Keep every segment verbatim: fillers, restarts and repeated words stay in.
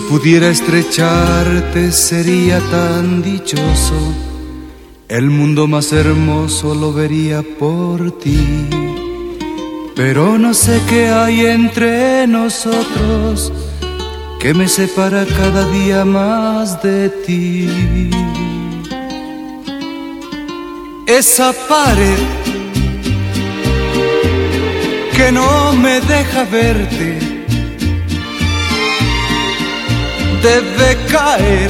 pudiera estrecharte sería tan dichoso, el mundo más hermoso lo vería por ti. Pero no sé qué hay entre nosotros que me separa cada día más de ti. Esa pared que no me deja verte debe caer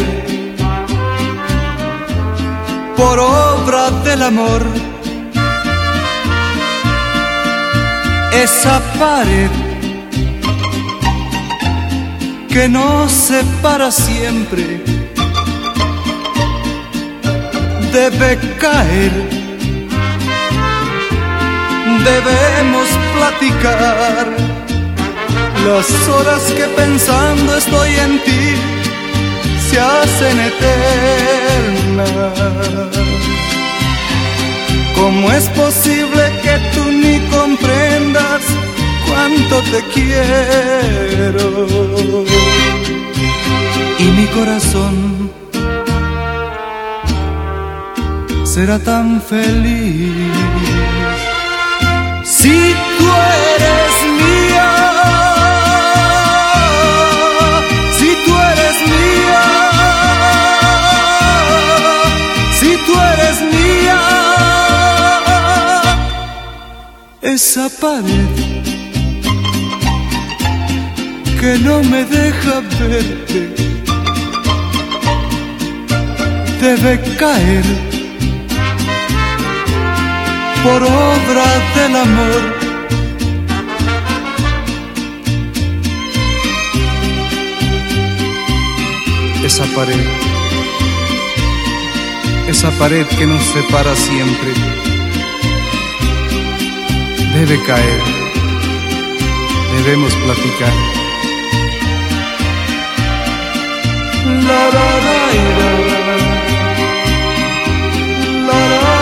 por obra del amor. Esa pared que nos separa siempre debe caer. Debemos platicar las horas que pensando estoy en ti se hacen eternas. ¿Cómo es posible que tú ni comprendas cuánto te quiero? Y mi corazón será tan feliz si tú eres mía, si tú eres mía, si tú eres mía. Esa pared que no me deja verte debe caer por obra del amor. Esa pared, esa pared que nos separa siempre debe caer. Debemos platicar. La la la la la la la.